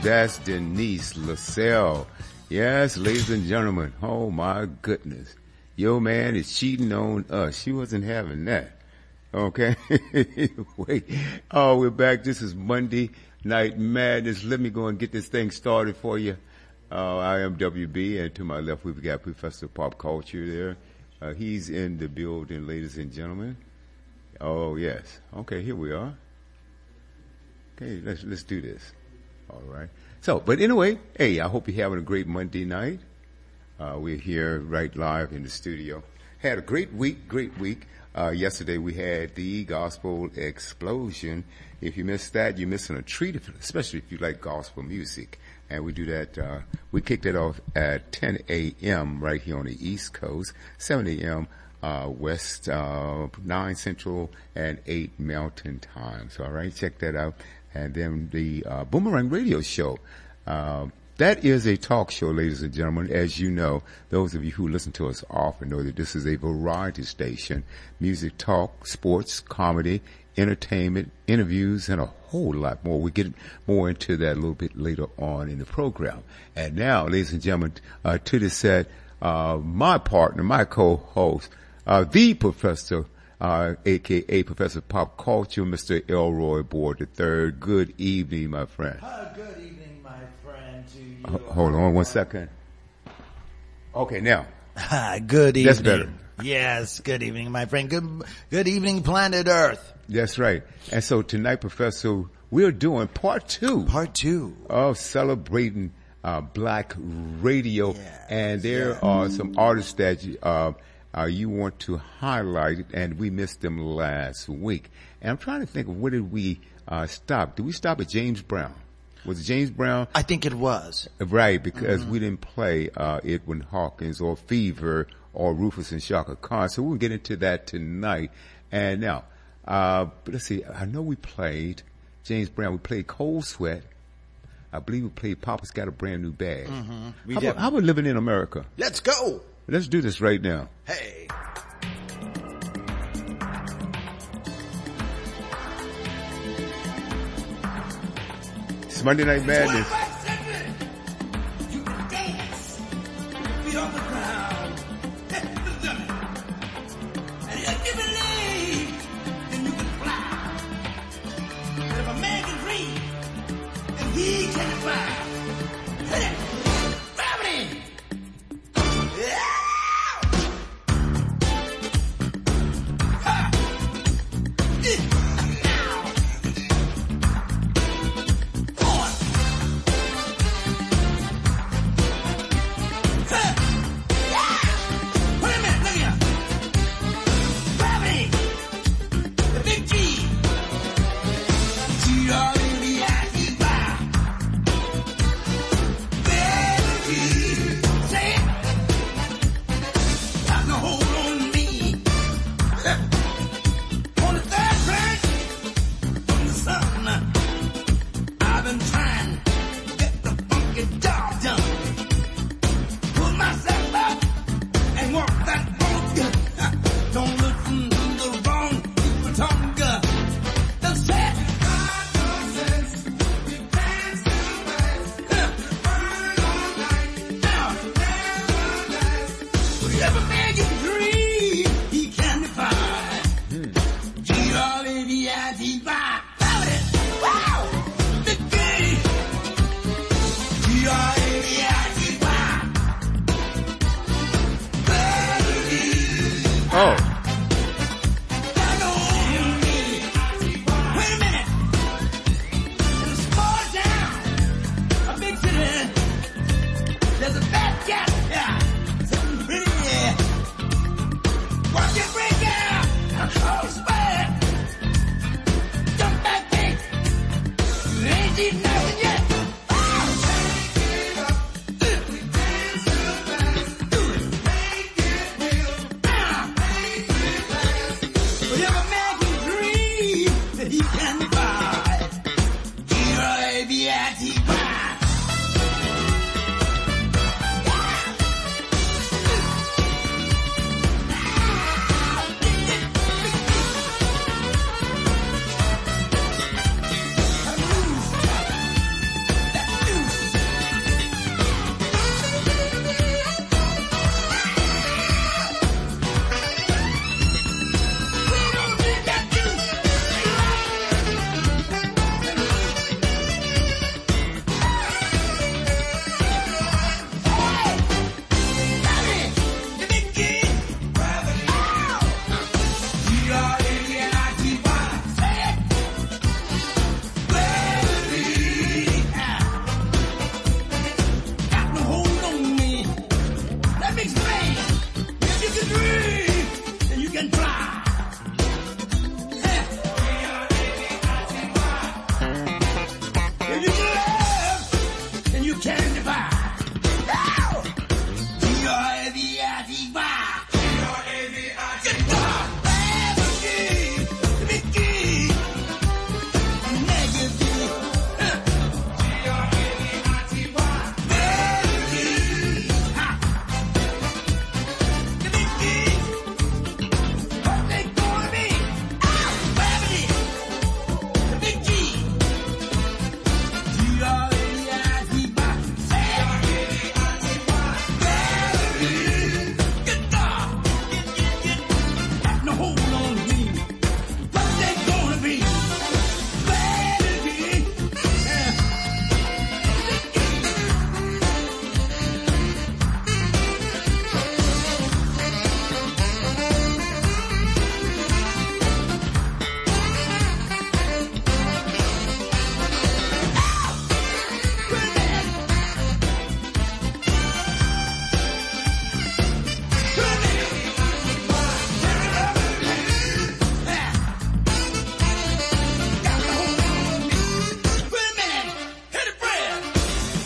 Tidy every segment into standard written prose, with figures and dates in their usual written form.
That's Denise LaSalle. Yes, ladies and gentlemen. Oh my goodness. Your man is cheating on us. She wasn't having that. Okay. Wait. Oh, we're back. This is Monday Night Madness. Let me go and get this thing started for you. I am WB, and to my left we've got Professor Pop Culture there. He's in the building, ladies and gentlemen. Oh yes. Okay, here we are. Okay, let's do this. All right. So, but anyway, hey, I hope you're having a great Monday night. We're here right live in the studio. Had a great week. Yesterday we had the Gospel Explosion. If you missed that, you're missing a treat, especially if you like gospel music. And we do that, we kicked it off at 10 a.m. right here on the East Coast, 7 a.m. West, 9 Central, and 8 Mountain Time. So, all right, check that out. And then the Boomerang Radio Show. That is a talk show, ladies and gentlemen. As you know, those of you who listen to us often know that this is a variety station. Music, talk, sports, comedy, entertainment, interviews, and a whole lot more. We get more into that a little bit later on in the program. And now, ladies and gentlemen, to the set, my partner, my co-host, the Professor, a.k.a. Professor Pop Culture, Mr. Elroy Board III. Good evening, my friend. Good evening, my friend, to you. Hold on 1 second. Okay, now. Good evening. That's better. Yes, good evening, my friend. Good evening, planet Earth. That's right. And so tonight, Professor, we're doing part two. Part two. Of celebrating black radio. Yes, and there are some artists that you want to highlight, and we missed them last week. And I'm trying to think of where did we stop? Did we stop at James Brown? Was it James Brown? I think it was. Right, because we didn't play Edwin Hawkins or Fever or Rufus and Shaka Khan. So we'll get into that tonight. And now, let's see. I know we played James Brown. We played Cold Sweat. I believe we played Papa's Got a Brand New Bag. How about Living in America? Let's go. Let's do this right now. Hey. It's Monday Night Madness. You can dance. Feet on the ground. And if you believe, then you can fly. But if a man can dream, and he can fly. Hey, gravity. Yeah.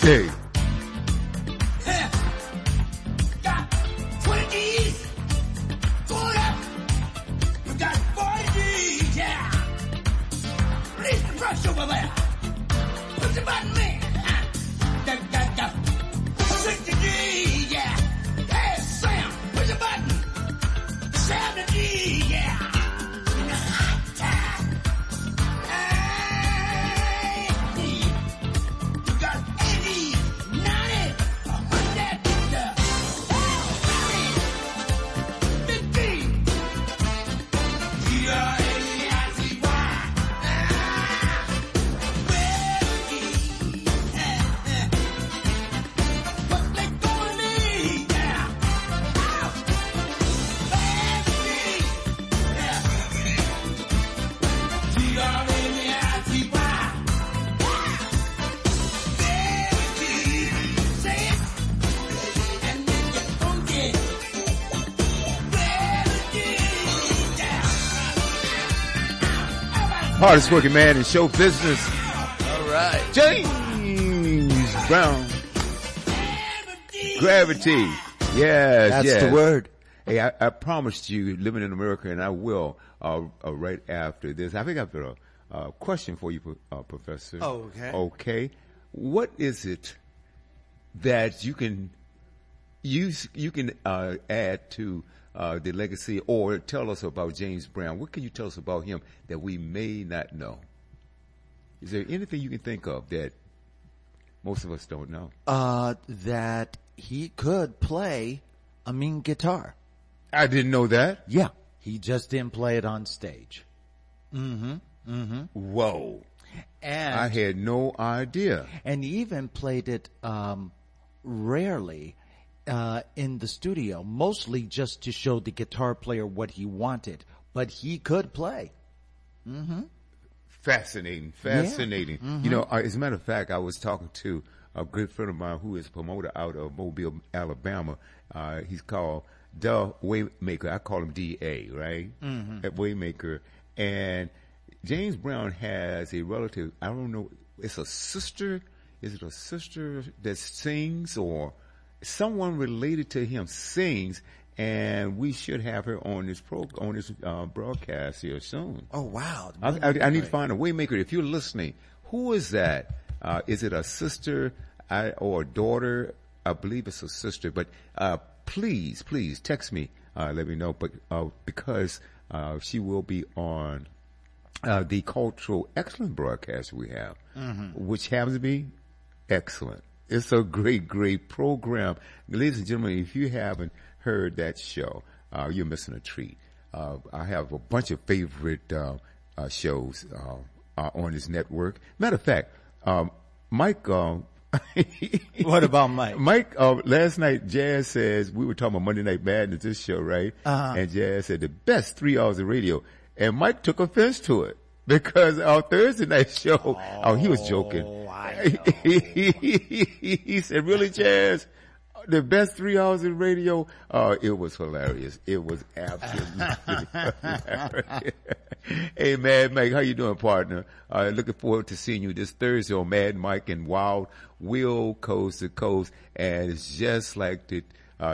day. Yeah. Got 20 G's. Going up. You got 40 G's, yeah. Release the brush over there. Push the button, man. Got 60 G's, yeah. Hey, Sam, push the button. 70 G's, yeah. In the hot time. Hey, you got 80, 90, 100, 50. What they gonna need now? Hardest working man in show business, All right. James Brown. Gravity. Yes, That's yes. the word. Hey, I promised you living in America, and I will right after this. I think I've got a question for you, Professor. Oh, okay. Okay. What is it that you can use? You can add to the legacy, or tell us about James Brown. What can you tell us about him that we may not know? Is there anything you can think of that most of us don't know? That he could play a mean guitar. I didn't know that. Yeah. He just didn't play it on stage. Whoa. And I had no idea. and he even played it rarely in the studio, mostly just to show the guitar player what he wanted. But he could play. Fascinating. You know, as a matter of fact, I was talking to a good friend of mine who is a promoter out of Mobile, Alabama. He's called The Waymaker. I call him D.A., right? At Waymaker. And James Brown has a relative, I don't know, it's a sister. Is it a sister that sings, or someone related to him sings? And we should have her on this broadcast here soon. Oh, wow. I need to find a Waymaker. If you're listening, who is that? Is it a sister or a daughter? I believe it's a sister. But please text me. Let me know. But because she will be on the Cultural Excellence broadcast we have, which happens to be excellent. It's a great program. Ladies and gentlemen, if you haven't heard that show, you're missing a treat. I have a bunch of favorite shows on this network. Matter of fact, Mike. What about Mike? Mike, last night, Jazz says, we were talking about Monday Night Madness, this show, right? And Jazz said the best 3 hours of radio. And Mike took offense to it because our Thursday night show, he was joking. I know. He said, really, Jazz? The best 3 hours of radio? It was hilarious. It was absolutely hilarious. Hey, Mad Mike, how you doing, partner? Looking forward to seeing you this Thursday on Mad Mike and Wild Will Coast to Coast. And it's just like the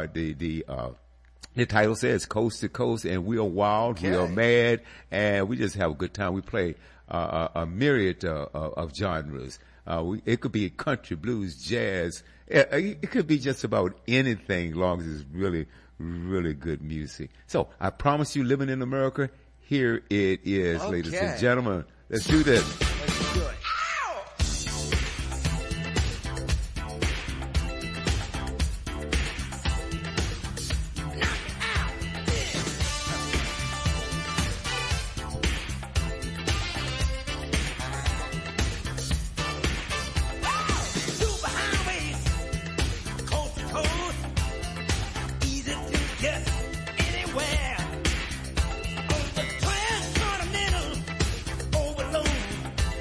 title says, Coast to Coast, and we are wild, we are mad, and we just have a good time. We play a myriad of genres. It could be country, blues, jazz. It could be just about anything, long as it's really, really good music. So I promise you, living in America, here it is, ladies and gentlemen. Let's do this. Let's do it. Transcontinental overload.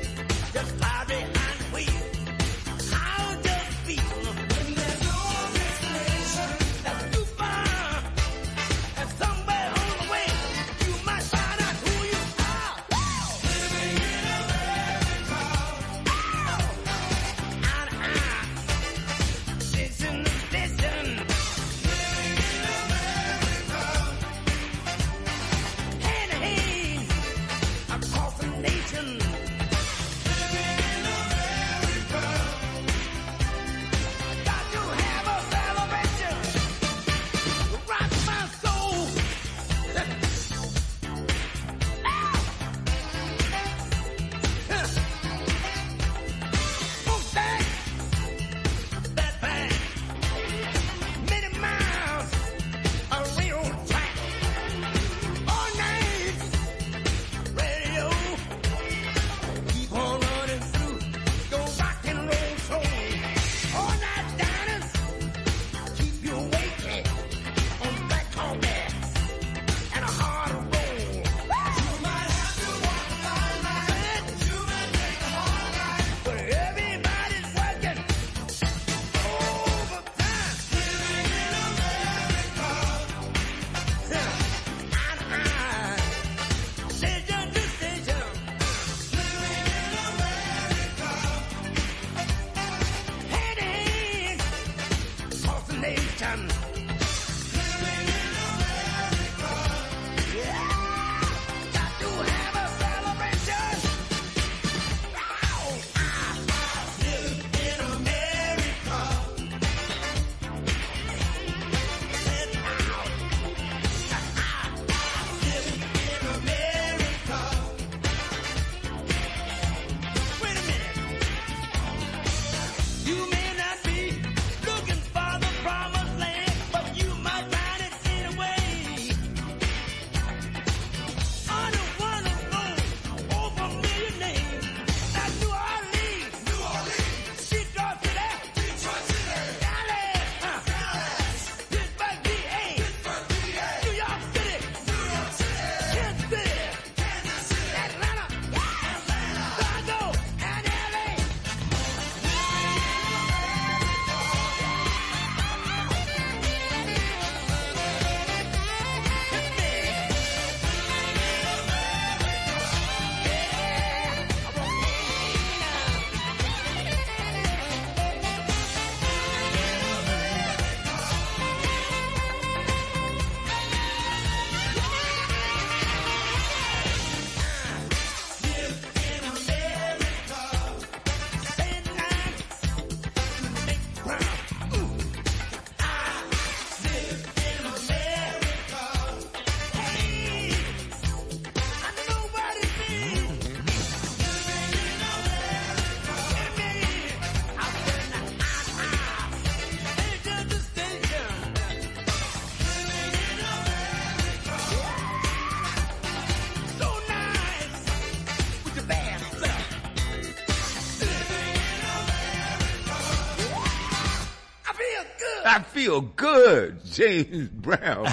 I feel good, James Brown.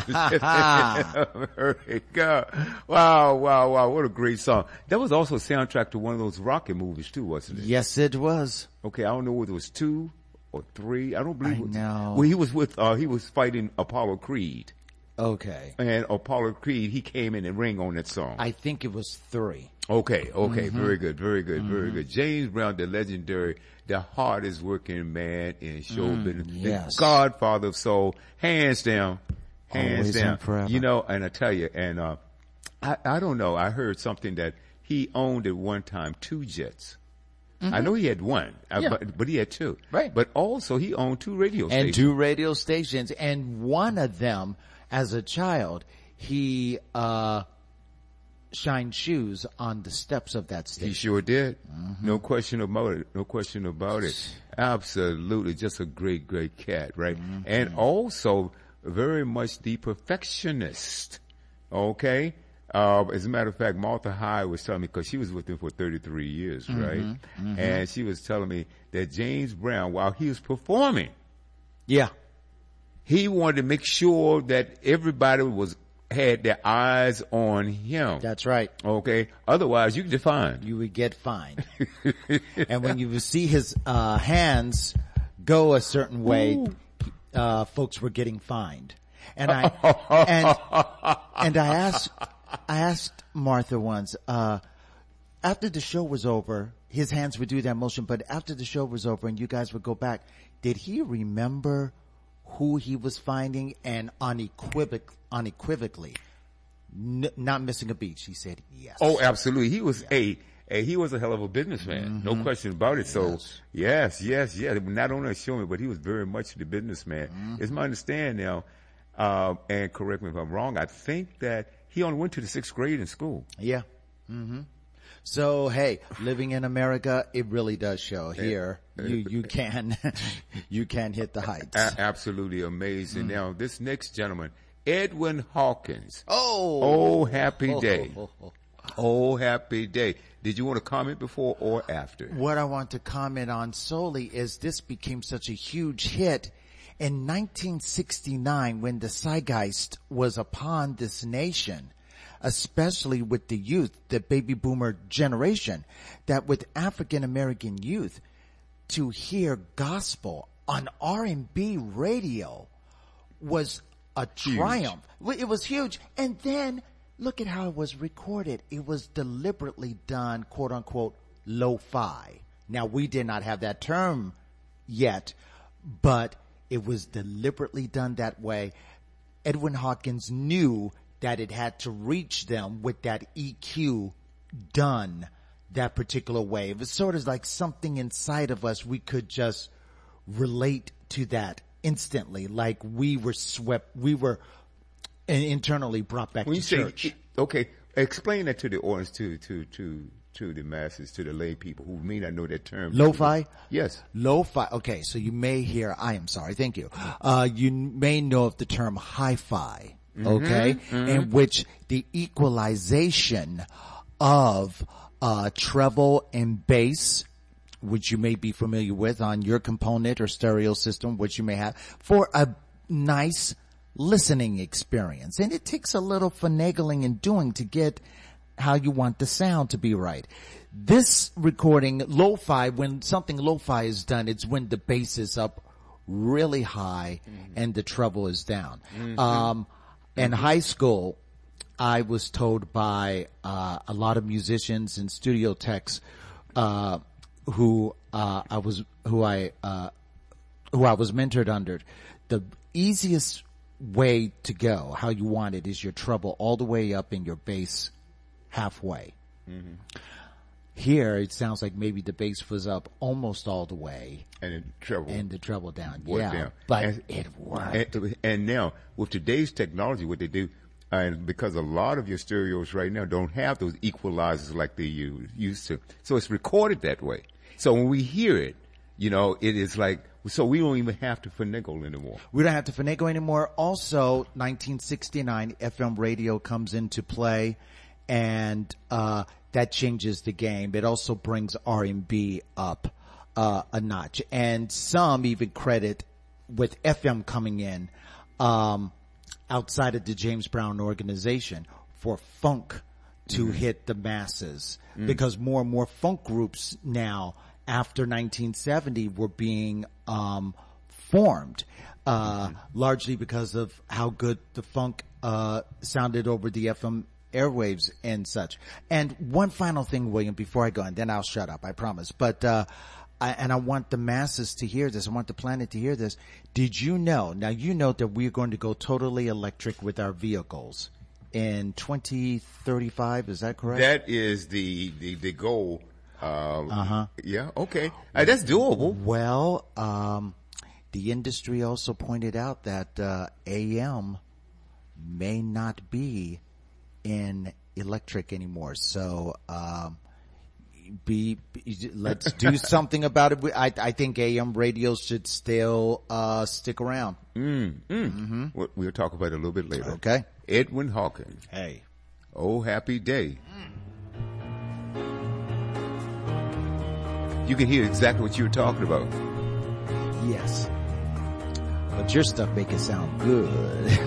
Wow, what a great song. That was also a soundtrack to one of those Rocky movies too, wasn't it? Yes, it was. Okay, I don't know whether it was 2 or 3. I don't believe I it was. know. Well, he was fighting Apollo Creed. Okay. And Apollo Creed, he came in and rang on that song. I think it was 3. Okay. Very good. James Brown, the legendary, the hardest working man in show business. yes. The godfather of soul. Hands down. Always and forever. You know, and I tell you, and, I don't know, I heard something that he owned at one time 2 jets. I know he had one, Yeah. but he had 2. Right. But also he owned 2 radio And stations. 2 radio stations. And one of them, as a child, he, shined shoes on the steps of that station. He sure did. No question about it. Absolutely. Just a great cat, right? And also very much the perfectionist. Okay? As a matter of fact, Martha Hyde was telling me, because she was with him for 33 years, right? And she was telling me that James Brown, while he was performing, Yeah. he wanted to make sure that everybody had their eyes on him. That's right. Okay? Otherwise, you get fined. You would get fined. And when you would see his, hands go a certain way, folks were getting fined. And I asked Martha once, after the show was over, his hands would do that motion, but after the show was over and you guys would go back, did he remember who he was finding? And unequivocally, not missing a beat, she said yes. Oh, absolutely. He was he was a hell of a businessman. No question about it. So yes. Not only a showman, but he was very much the businessman. It's my understanding now, and correct me if I'm wrong, I think that he only went to the 6th grade in school. Yeah. So, hey, living in America, it really does show here. You can hit the heights. Absolutely amazing. Now, this next gentleman, Edwin Hawkins. Oh. Oh, happy day. Oh, happy day. Did you want to comment before or after? What I want to comment on solely is this became such a huge hit in 1969 when the zeitgeist was upon this nation, especially with the youth, the baby boomer generation, that with African American youth, to hear gospel on R&B radio was a triumph. It was huge. And then look at how it was recorded. It was deliberately done, quote unquote, lo-fi. Now, we did not have that term yet, but it was deliberately done that way. Edwin Hawkins knew that it had to reach them with that EQ done that particular way. It was sort of like something inside of us. We could just relate to that instantly, like we were swept, we were internally brought back to church. Okay, explain that to the audience, to the masses, to the lay people who may not know that term. Lo-fi? Yes. Lo-fi. Okay, so you may hear, I am sorry, thank you. You may know of the term hi-fi, okay? In which the equalization of treble and bass, which you may be familiar with on your component or stereo system, which you may have, for a nice listening experience. And it takes a little finagling and doing to get how you want the sound to be right. This recording, lo-fi, when something lo-fi is done, it's when the bass is up really high and the treble is down. In high school, I was told by a lot of musicians and studio techs who I was mentored under, the easiest way to go, how you want it, is your treble all the way up and your bass halfway. Here, it sounds like maybe the bass was up almost all the way. And the treble down. Down. But it worked. And now, with today's technology, what they do, and because a lot of your stereos right now don't have those equalizers like they used to. So it's recorded that way. So when we hear it, you know, it is like, so we don't even have to finagle anymore. We don't have to finagle anymore. Also, 1969, FM radio comes into play, and that changes the game. It also brings R&B up a notch. And some even credit with FM coming in, outside of the James Brown organization for funk to hit the masses, because more and more funk groups now after 1970 were being formed, largely because of how good the funk sounded over the FM airwaves and such. And one final thing, William, before I go, and then I'll shut up, I promise. But I want the masses to hear this. I want the planet to hear this. Did you know? Now you know that we're going to go totally electric with our vehicles in 2035. Is that correct? That is the goal. Yeah. Okay. That's doable. Well, the industry also pointed out that AM may not be in electric anymore. So let's do something about it. I think AM radios should still stick around. We'll talk about it a little bit later. Okay. Edwin Hawkins. Hey. Oh, happy day. You can hear exactly what you were talking about. Yes. But your stuff make it sound good.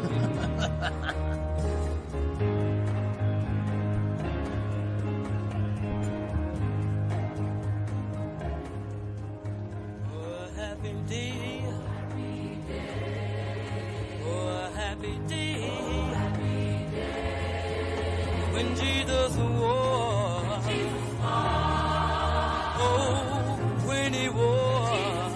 When Jesus wore, oh, when he wore,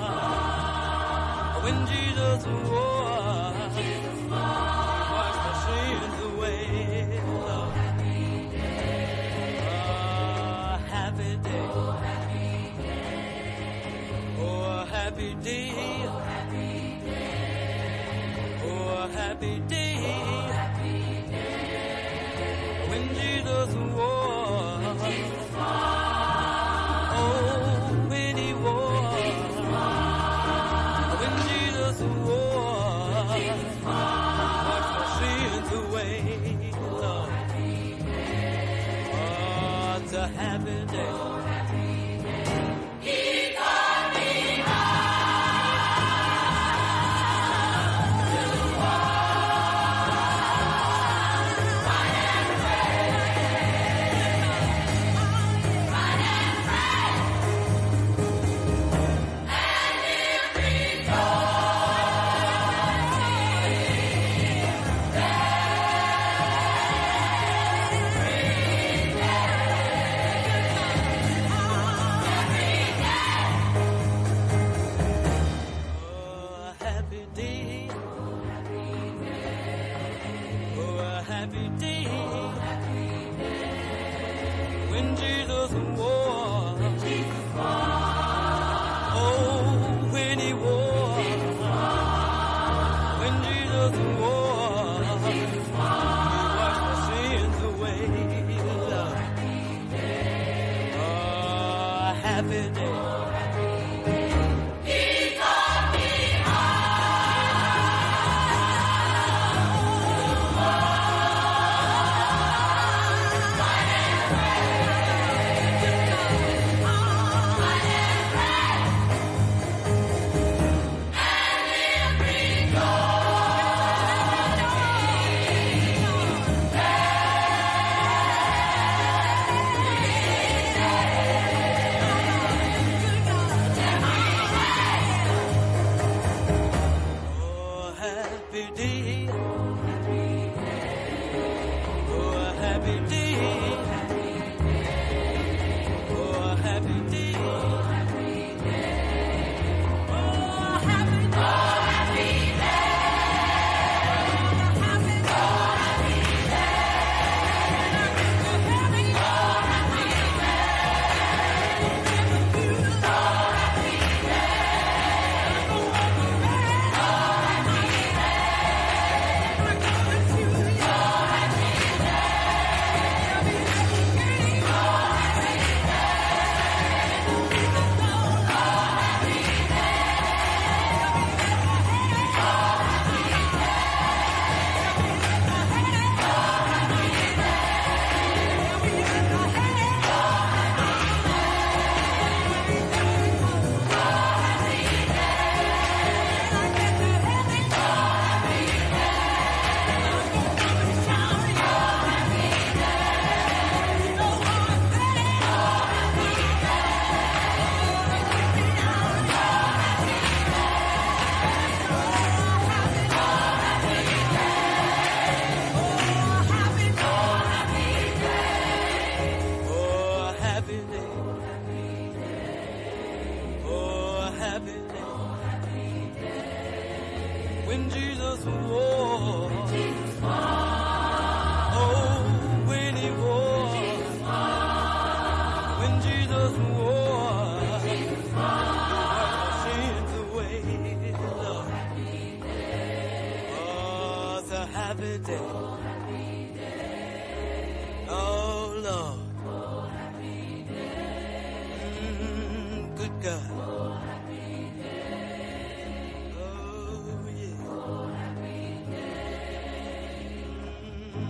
when Jesus wore, washed my sins away. Oh, happy day. Oh, happy day. Oh, happy day. When Jesus wore, oh, when he wore, when Jesus wore, washed my sins away, Lord. Oh, it's a happy day.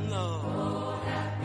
Lord.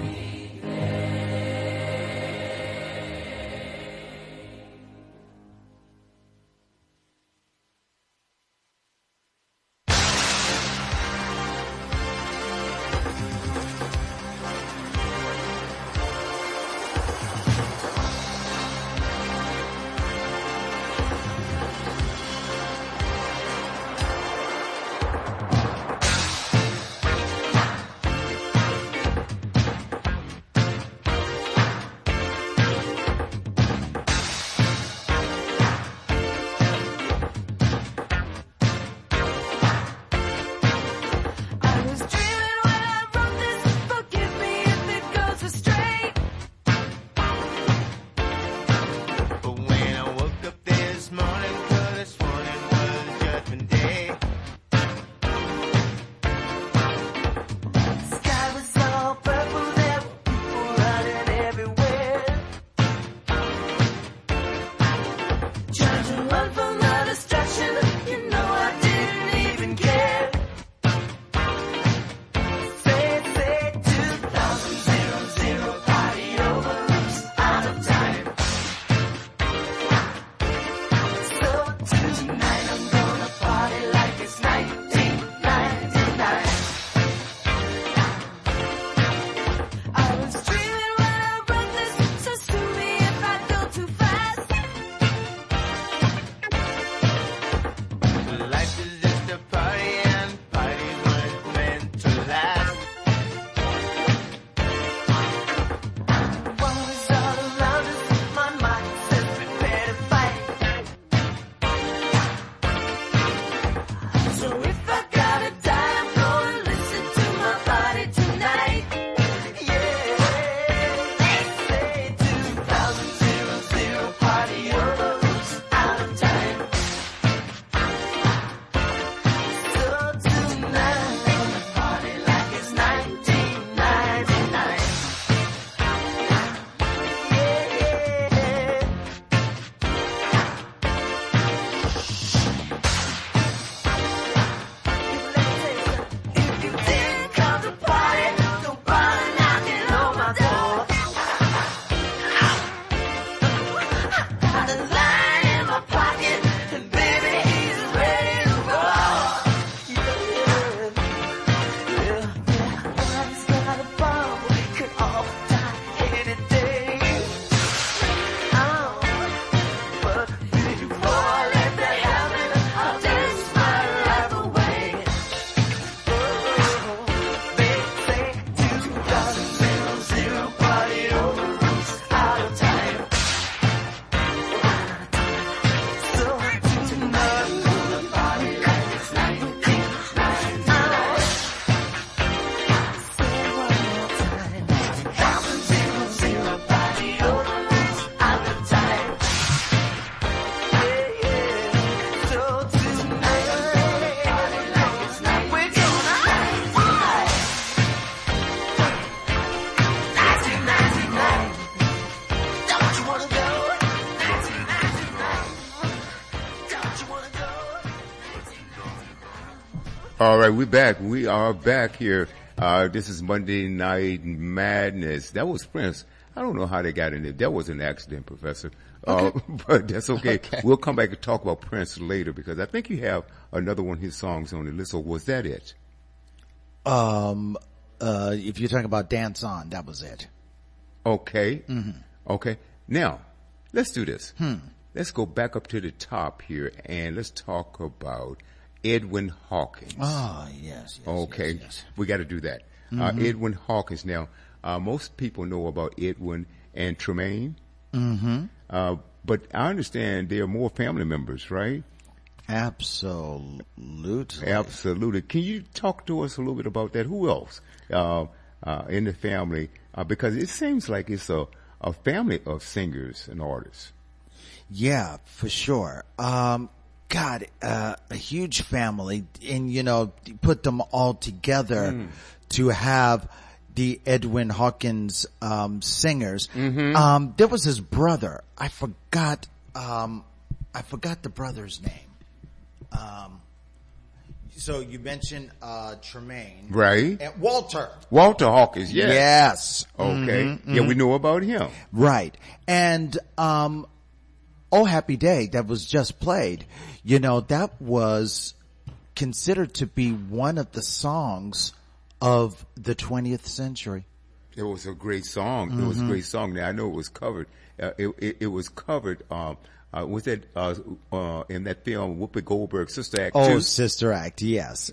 All right, we're back. We are back here. This is Monday Night Madness. That was Prince. I don't know how they got in there. That was an accident, Professor. Okay. But that's okay. We'll come back and talk about Prince later because I think you have another one of his songs on the list. So was that it? If you're talking about Dance On, that was it. Okay. Mm-hmm. Okay. Now, let's do this. Let's go back up to the top here and let's talk about Edwin Hawkins. Oh, yes. Okay. Yes. We got to do that. Edwin Hawkins. Now, most people know about Edwin and Tremaine. But I understand there are more family members, right? Absolutely. Absolutely. Can you talk to us a little bit about that? Who else in the family? Because it seems like it's a family of singers and artists. Yeah, for sure. God, a huge family, and you put them all together to have the Edwin Hawkins singers. There was his brother. I forgot the brother's name. So you mentioned, Tremaine. Right. And Walter. Walter Hawkins, yes. Yes. Okay. Yeah, we know about him. Right. And, Oh Happy Day that was just played, that was considered to be one of the songs of the 20th century. It was a great song. It was a great song. Now I know it was covered. It was covered. Was that in that film Whoopi Goldberg, Sister Act 2? Oh, Sister Act, yes.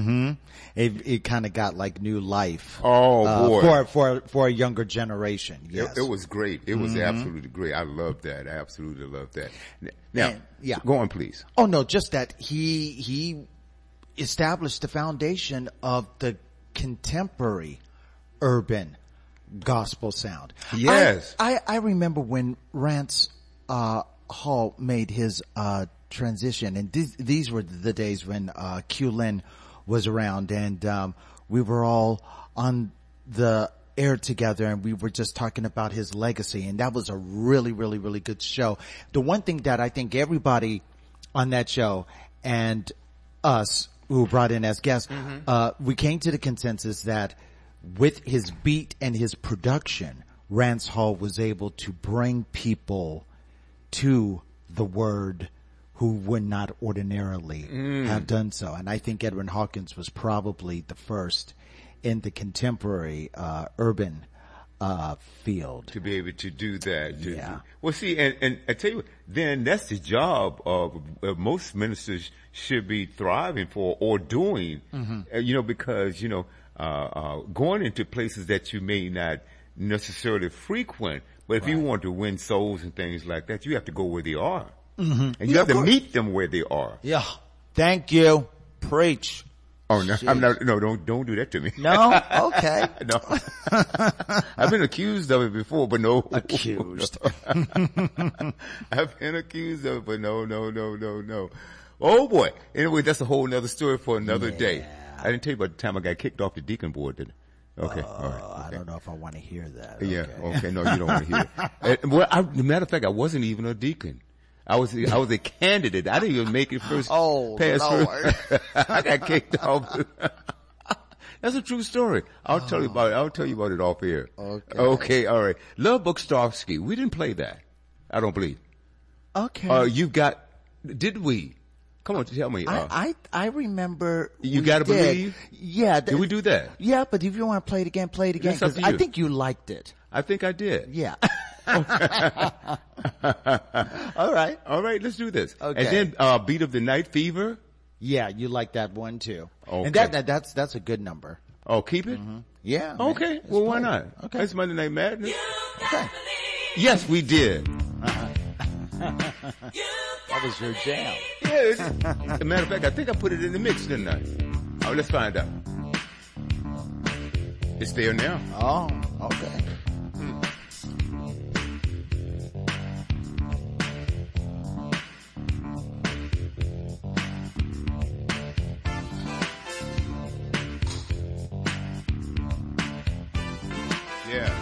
It kind of got like new life. Oh boy, for a younger generation. Yes, it was great. It was absolutely great. I loved that. I absolutely loved that. Now, yeah. Go on, please. Oh no, just that he established the foundation of the contemporary urban gospel sound. Yes, I remember when Rance Hall made his transition, and these were the days when Q Lin was around, and we were all on the air together, and we were just talking about his legacy, and that was a really, really, really good show. The one thing that I think everybody on that show and us who were brought in as guests, we came to the consensus that with his beat and his production, Rance Hall was able to bring people to the word who would not ordinarily have done so. And I think Edwin Hawkins was probably the first in the contemporary urban field to be able to do that. Yeah. Well, see, and I tell you what, then that's the job of most ministers should be thriving for or doing, because, going into places that you may not necessarily frequent, but if you want to win souls and things like that, you have to go where they are. And you have to meet them where they are. Yeah. Thank you. Preach. Oh, no, I'm not, no, don't do that to me. No? Okay. No. I've been accused of it before, but no. Accused. I've been accused of it, but no. Oh boy. Anyway, that's a whole nother story for another day. I didn't tell you about the time I got kicked off the deacon board, did I? Okay. All right. Okay. I don't know if I want to hear that. Yeah. Okay. No, you don't want to hear it. Well, as a matter of fact, I wasn't even a deacon. I was a candidate. I didn't even make it first. Oh, pass Lord. first. I got kicked off. That's a true story. I'll tell you about it. I'll tell you about it off air. Okay. All right. Love Book Starsky. We didn't play that. I don't believe. Okay. Did we? Come on, tell me. I remember. You gotta believe? Yeah. Did we do that? Yeah, but if you want to play it again, play it again. That's up to you. I think you liked it. I think I did. Yeah. All right. All right, let's do this. Okay. And then, Beat of the Night Fever. Yeah, you like that one too. Okay. And that's a good number. Oh, keep it? Yeah. Okay. Well, why not? Okay. That's Monday Night Madness. Okay. Yes, we did. That was your jam. Yeah. As a matter of fact, I think I put it in the mix, didn't I? Oh, let's find out. It's there now. Oh, okay. Yeah.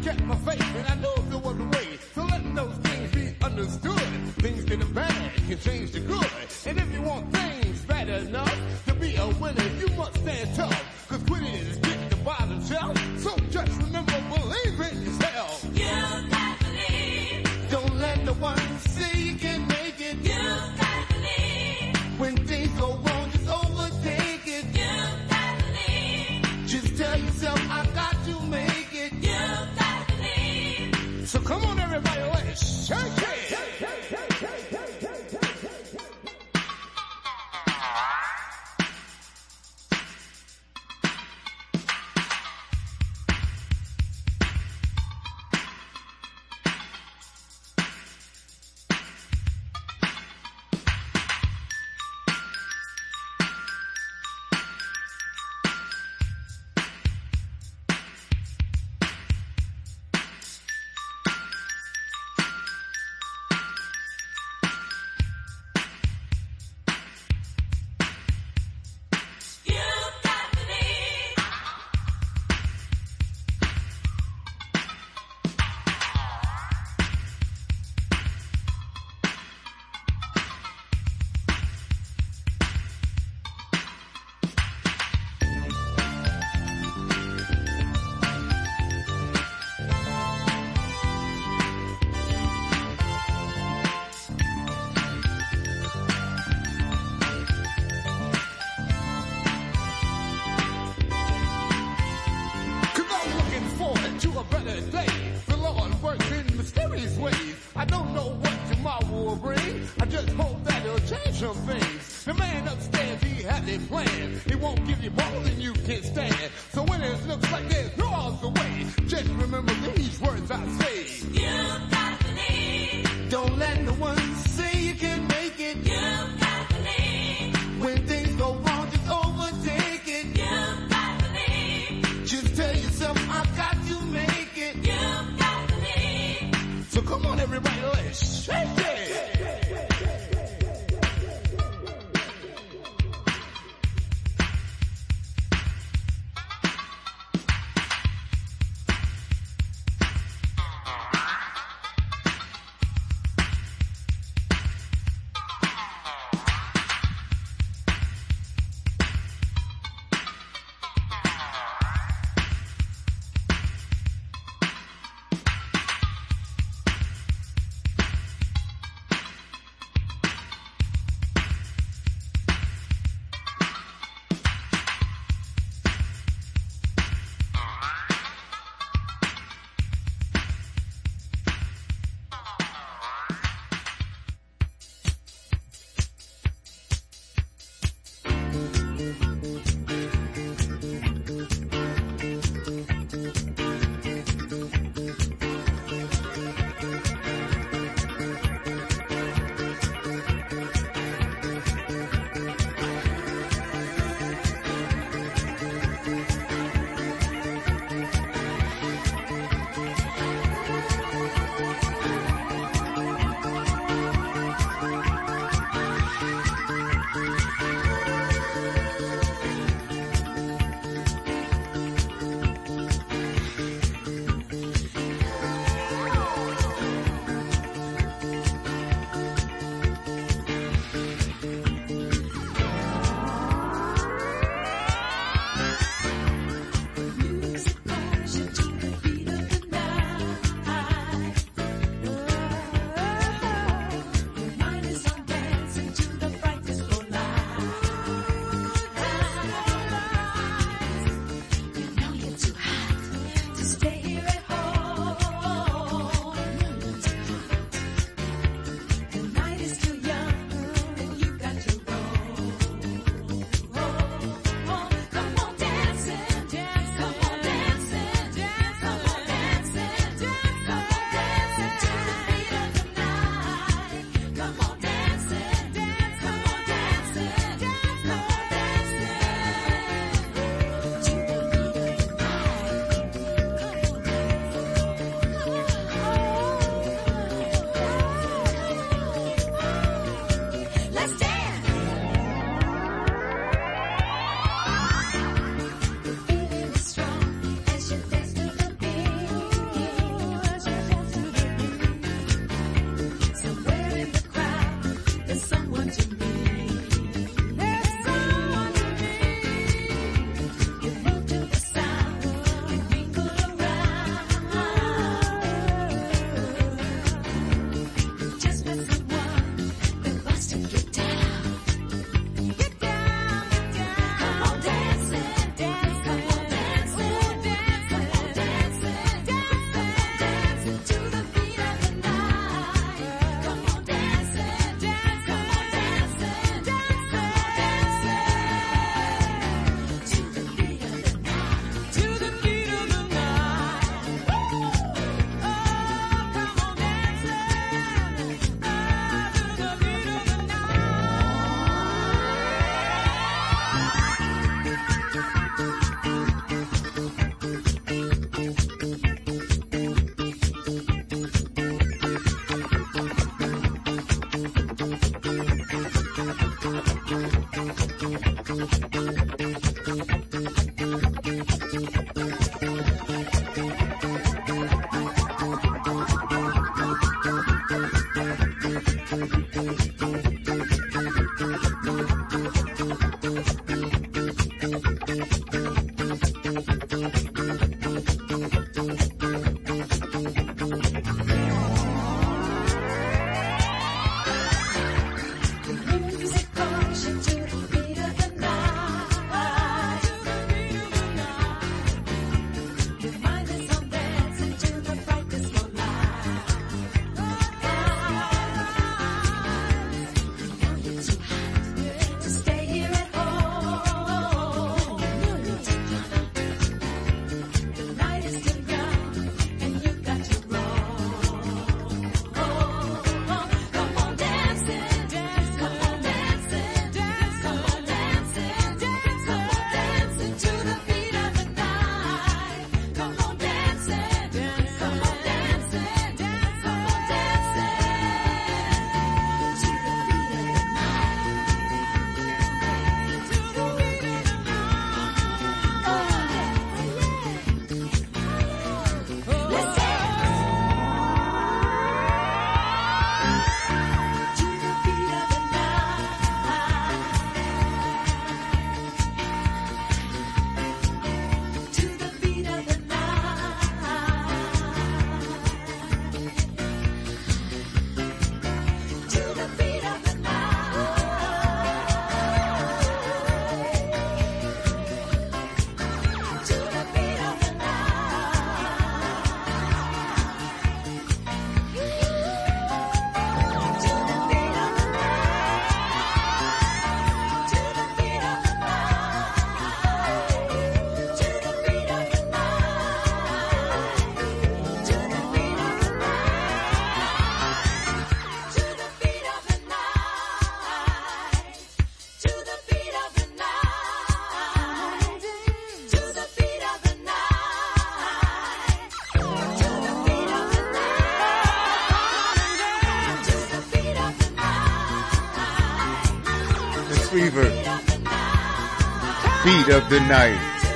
checked my faith and I knew there was a way to letting those things be understood. Things that are bad can change to good. And if you want things bad enough to be a winner, you must stand tough. Cause quitting is getting the bottom shelf. So just remember, believe in yourself. You gotta believe. Don't let no one say you can make it. You gotta believe. When things go wrong, just overtake it. You gotta believe. Just tell yourself, I got to make it. You gotta believe. So come on everybody, let's shake it. Fever, Beat of the Night.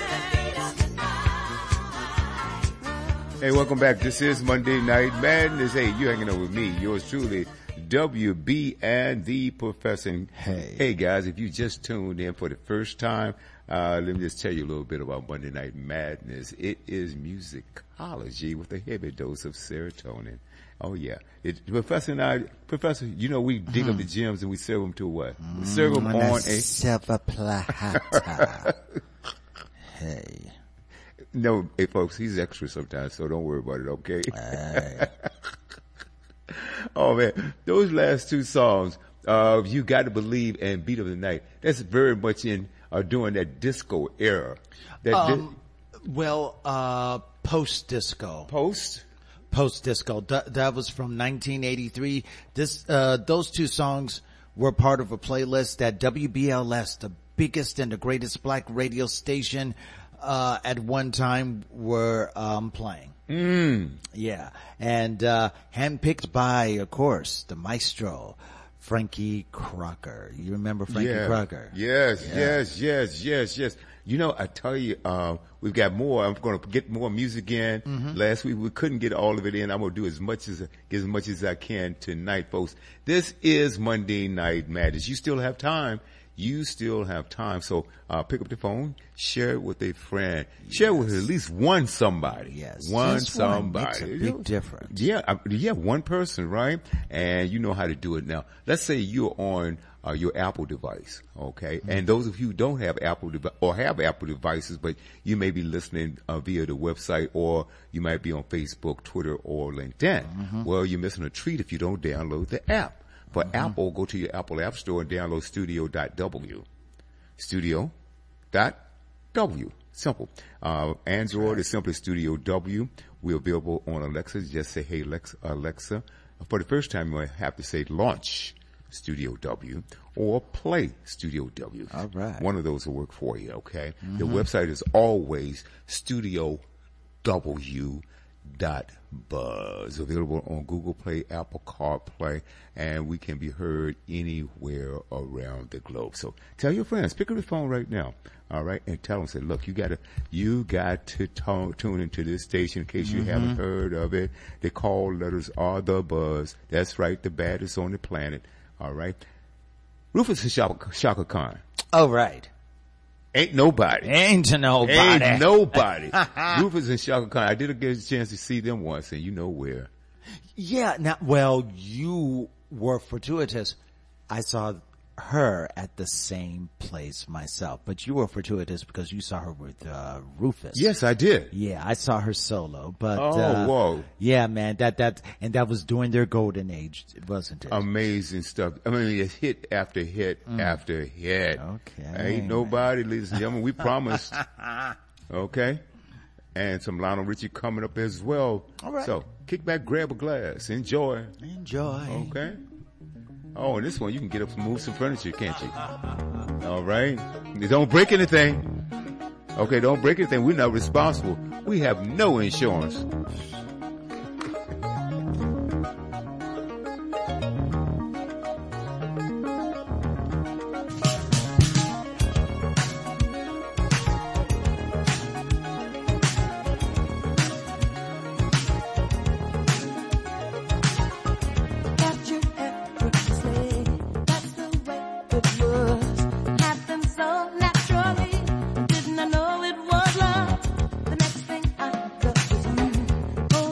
Hey, welcome back. This is Monday Night Madness. Hey, you hanging out with me, yours truly, WB and the Professor. Hey guys, if you just tuned in for the first time, let me just tell you a little bit about Monday Night Madness. It is musicology with a heavy dose of serotonin. Oh yeah. Professor, you know we dig up the gems and we serve them to what? We serve them on a silver platter. Hey. No, hey folks, he's extra sometimes, so don't worry about it, okay? Oh man, those last two songs, You Got to Believe and Beat of the Night, that's very much in, during that disco era. Post-disco. Post-disco. That was from 1983. Those two songs were part of a playlist that WBLS, the biggest and the greatest black radio station, at one time were, playing. Yeah. And, handpicked by, of course, the maestro, Frankie Crocker. You remember Frankie Crocker? Yes. You know, I tell you, we've got more. I'm going to get more music in. Last week we couldn't get all of it in. I'm going to do as much as I can tonight, folks. This is Monday Night Madness. You still have time. So, pick up the phone, share it with a friend, share it with at least one somebody. Yes. One Just somebody. Makes a big difference. Yeah, one person, right? And you know how to do it now. Let's say you're on, your Apple device, okay? And those of you who don't have Apple or have Apple devices, but you may be listening, via the website, or you might be on Facebook, Twitter, or LinkedIn. Well, you're missing a treat if you don't download the app. For Apple, go to your Apple App Store and download Studio.w. Studio.w. Simple. Android is simply Studio W. We're available on Alexa. Just say, hey, Alexa. For the first time, you might have to say launch Studio W or play Studio W. All right. One of those will work for you, okay? The website is always StudioW.Buzz. Available on Google Play, Apple CarPlay, and we can be heard anywhere around the globe. So tell your friends, pick up the phone right now, all right, and tell them, say, look, you got to tune into this station in case you haven't heard of it. The call letters are the buzz. That's right, the baddest on the planet, all right. Rufus and Shaka Khan. Oh, right. Ain't nobody. Ain't nobody. Ain't nobody. Rufus and Shaka Khan. I did get a chance to see them once, and you know where. Yeah. Now, well, you were fortuitous. I saw her at the same place myself, but you were fortuitous because you saw her with Rufus. Yes, I did. Yeah, I saw her solo, but whoa. Yeah, man, that was during their golden age, wasn't it? Amazing stuff. I mean, it's hit after hit after hit. Okay. Ain't nobody, ladies and gentlemen. We promised. Okay. And some Lionel Richie coming up as well. All right. So kick back, grab a glass, enjoy. Okay. Oh, and this one you can get up and move some furniture, can't you? All right. Don't break anything. Okay, don't break anything. We're not responsible. We have no insurance. Didn't I know it was love? The next thing I got was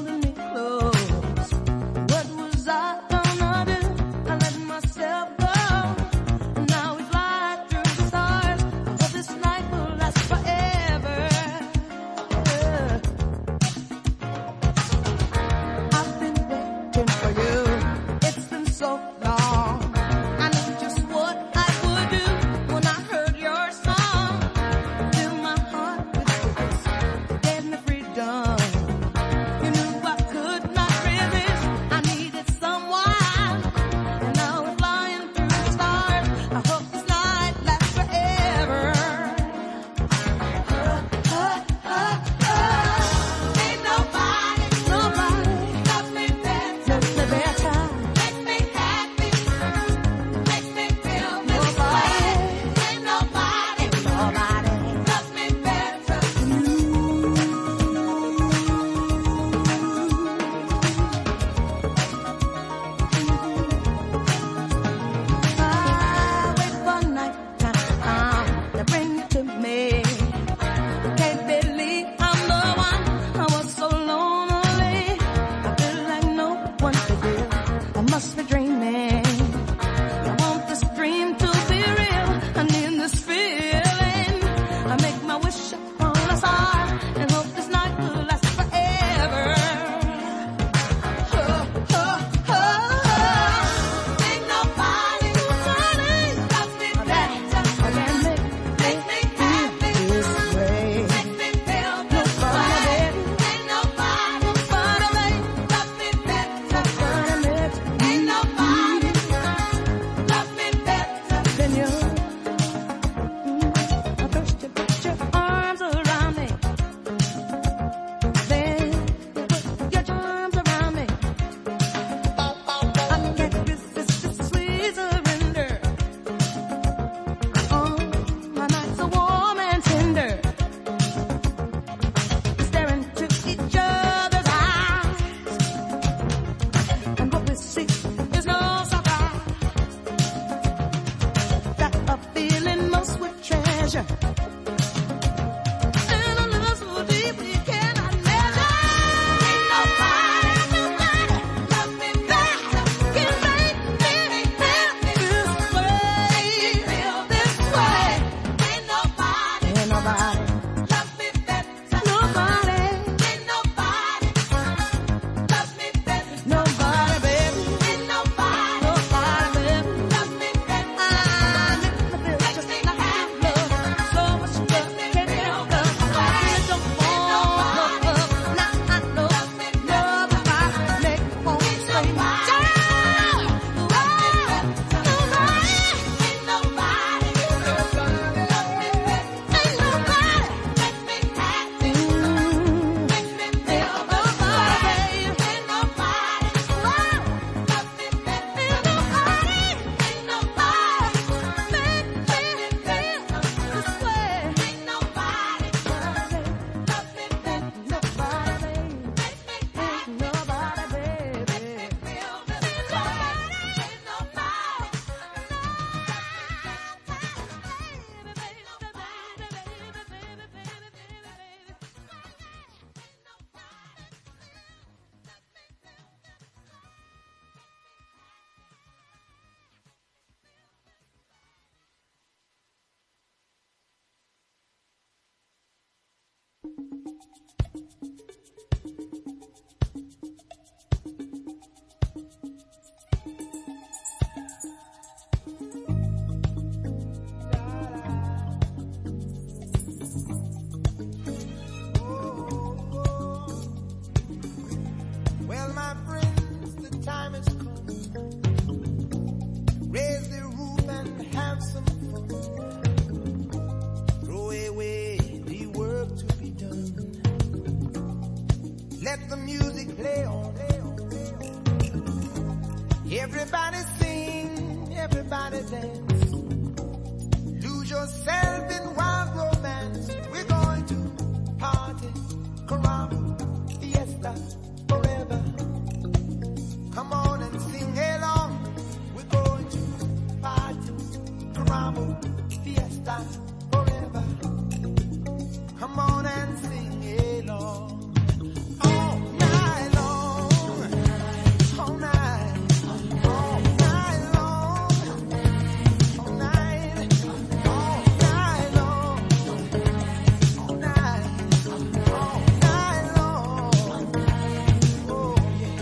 dance. Lose yourself in wild romance. We're going to party, caramba, fiesta, forever. Come on and sing along. We're going to party, caramba, fiesta, forever. Come on and sing along. All night long, all night, all night long, all night, all night long, all night, all night long. Oh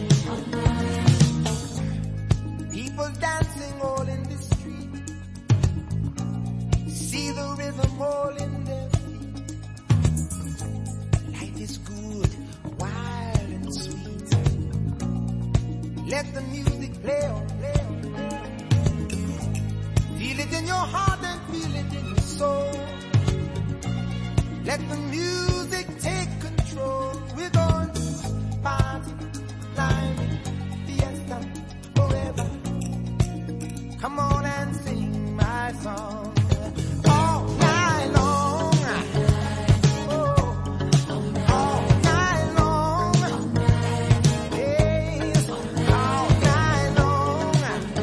yeah. People dancing all in the street. See the rhythm all in their feet. Life is good, wild and sweet. Let the music play on, play on, play on. Feel it in your heart and feel it in your soul. Let the music take control. We're going to party, climbing, fiesta, forever. Come on and sing my song. All night long. Oh, all night long. Yes, all night long.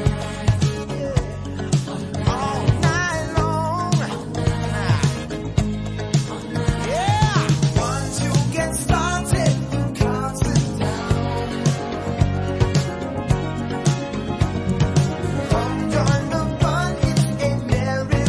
Yeah, all night long. Yeah, once you get started, you can't sit down. Come join the fun, it's a merry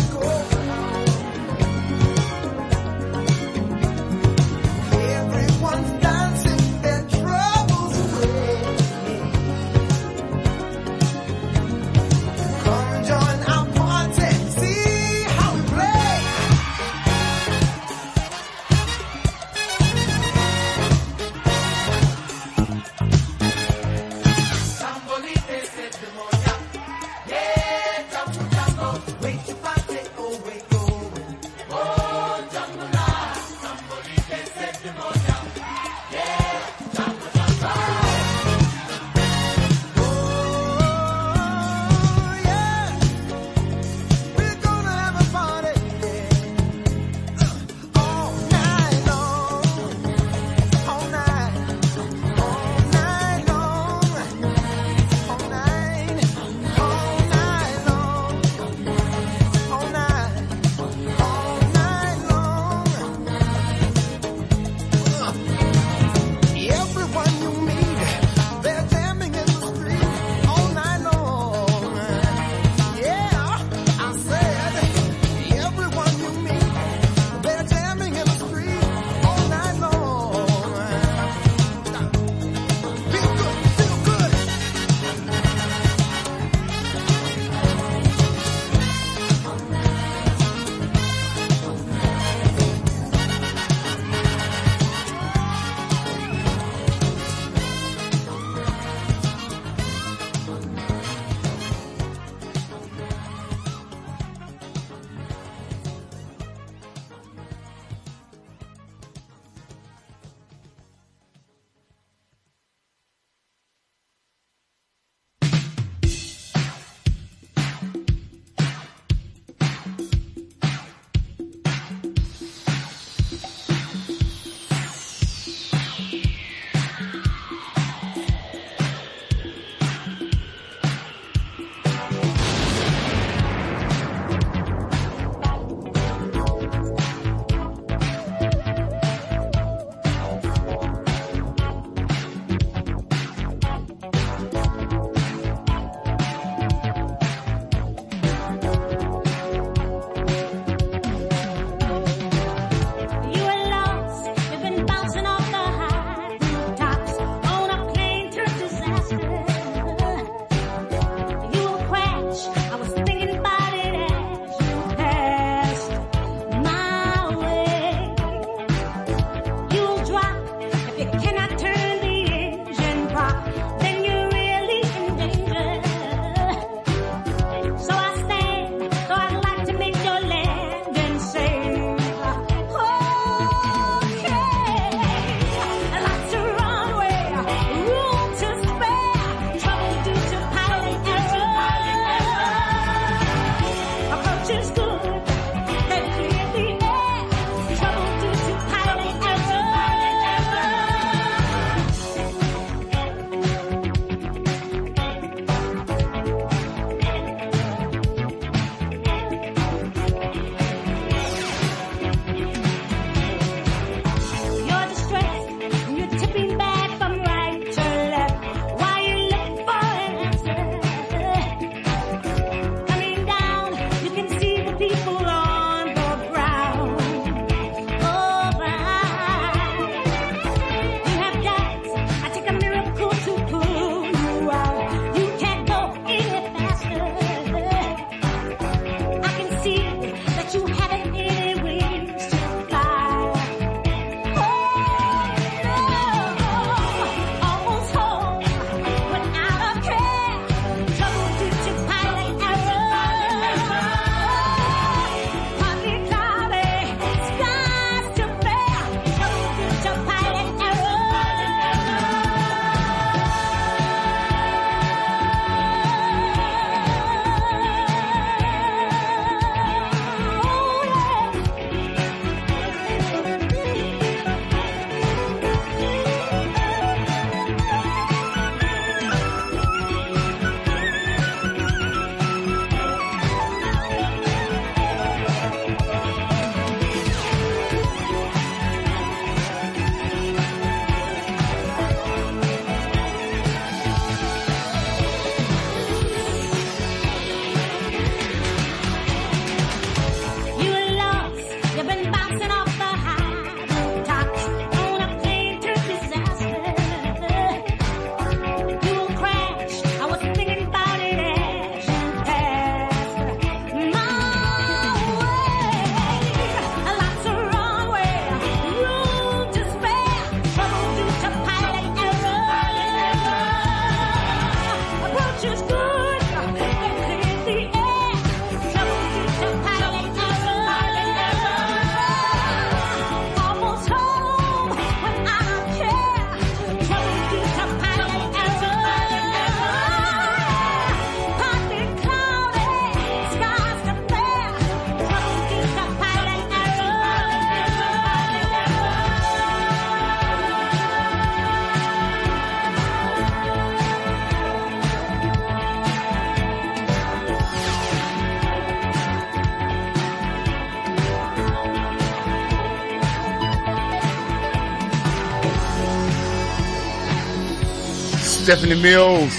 Stephanie Mills.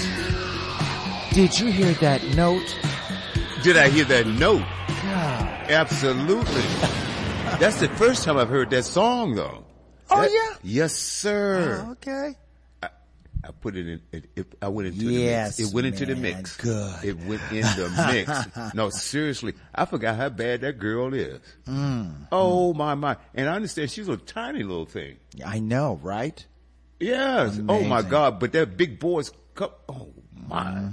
Did you hear that note? Did I hear that note? God. Absolutely. That's the first time I've heard that song, though. Oh, That- yeah? Yes, sir. Oh, okay. I put it in. I went into Yes, the mix. It went into the man. mix. Good. It went in the mix. No, seriously, I forgot how bad that girl is. Oh my! And I understand she's a tiny little thing. I know, right? Yes. Oh my Amazing. God! But that big voice. Oh my!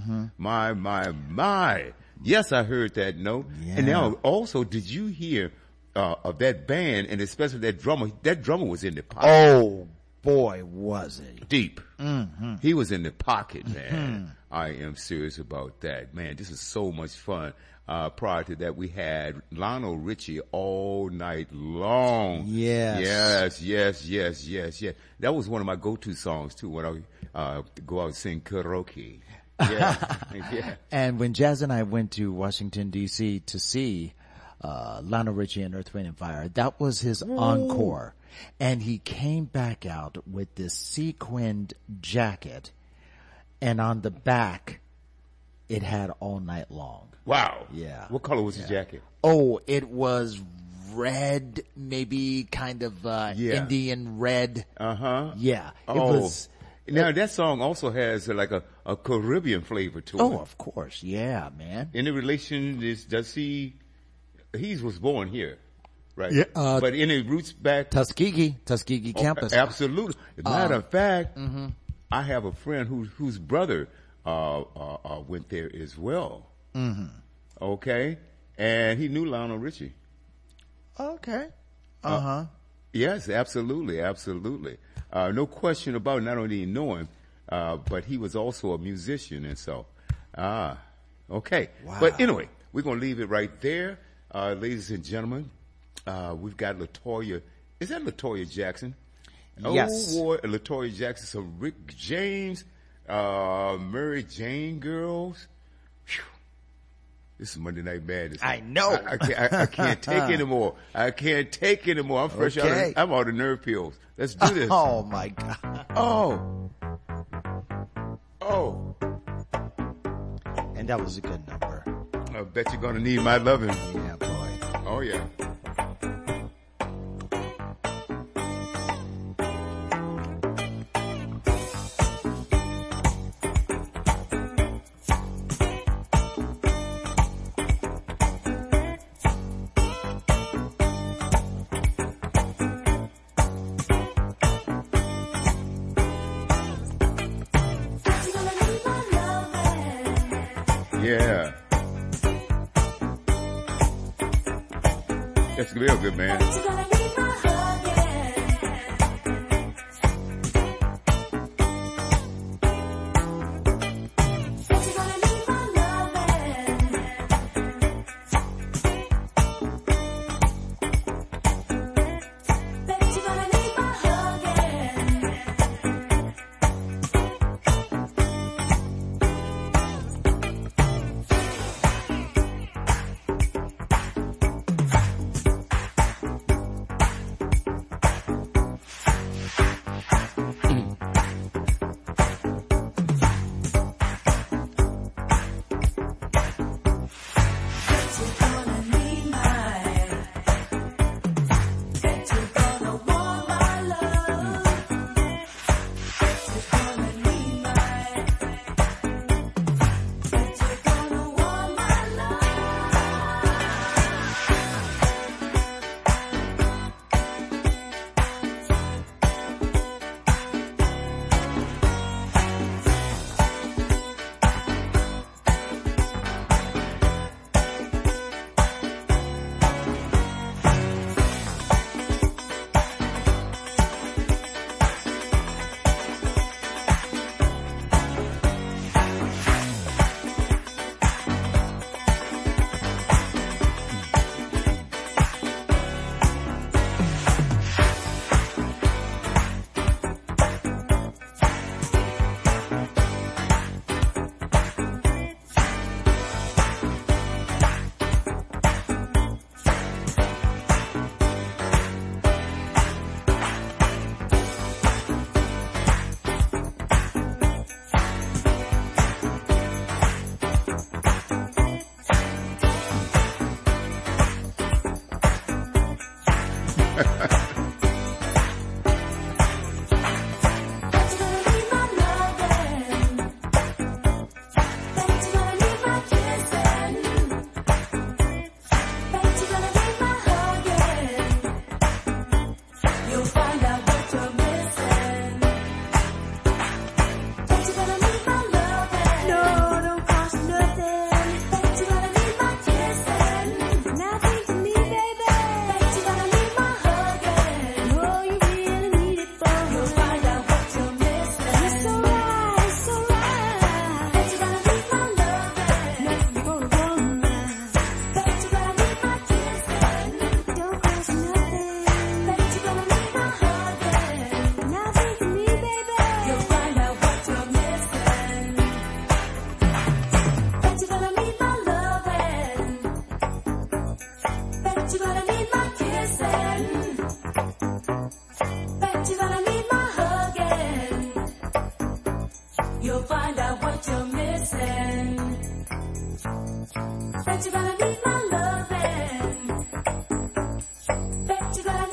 My! Yes, I heard that note. Yeah. And now, also, did you hear of that band and especially that drummer? That drummer was in the pocket. Oh, boy, was it. Deep. He was in the pocket, man. I am serious about that. Man, this is so much fun. Prior to that, we had Lionel Richie all night long. Yes. Yes. That was one of my go-to songs, too, when I go out and sing karaoke. Yeah. And when Jazz and I went to Washington, D.C. to see Lionel Richie and Earth, Wind and Fire, that was his encore. And he came back out with this sequined jacket, and on the back, it had All Night Long. Wow. Yeah. What color was his jacket? Oh, it was red, maybe kind of Indian red. Uh-huh. Yeah. It Oh. was. Now, that song also has like a Caribbean flavor to it. Oh, of course. Yeah, man. Any relation does he was born here, right? Yeah, but any roots back? Tuskegee campus. Absolutely. As a matter of fact, I have a friend whose brother, went there as well. Okay. And he knew Lionel Richie. Okay. Yes, absolutely. No question about it. Not only did he know him, but he was also a musician, and so, okay. Wow. But anyway, we're gonna leave it right there, ladies and gentlemen. We've got LaToya. Is that LaToya Jackson? Yes. Oh boy, LaToya Jackson. Some Rick James, Mary Jane girls. Whew. This is Monday Night Madness. I know. I can't take anymore. I can't take anymore. I'm fresh Okay. I'm out of nerve pills. Let's do this. Oh my God. Oh. And that was a good number. I bet you're gonna need my loving. Yeah, boy. Oh yeah. Yeah. That's real good, man.